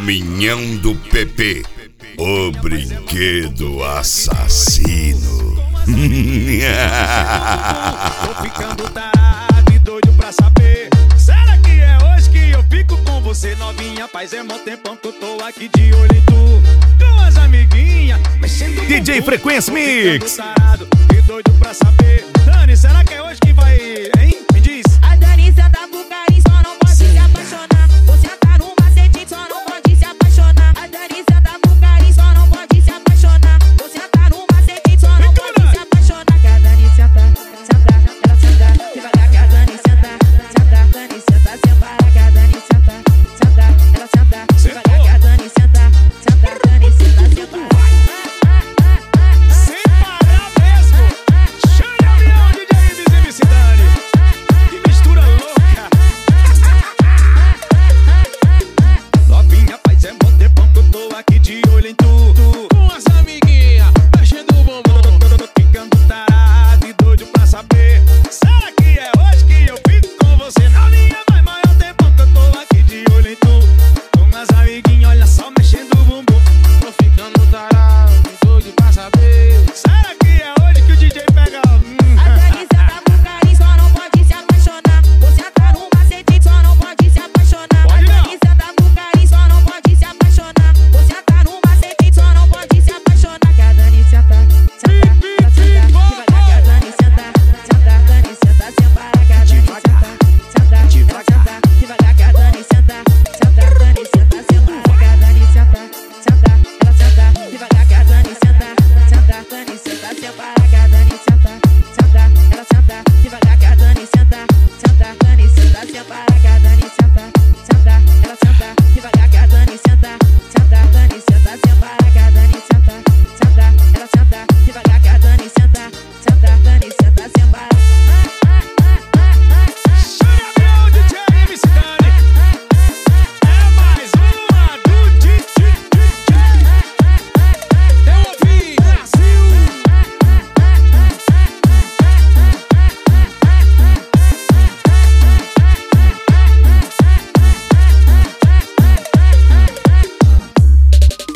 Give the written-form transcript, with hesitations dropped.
Caminhão do Pepe, o brinquedo assassino. Tô ficando tarado e doido pra saber. Será que é hoje que eu fico com você, novinha? Faz é mó tempão que eu tô aqui de olho em tu, com as amiguinhas mexendo. DJ Frequência Mix. Tarado e doido pra saber. Dani, será que é hoje que vai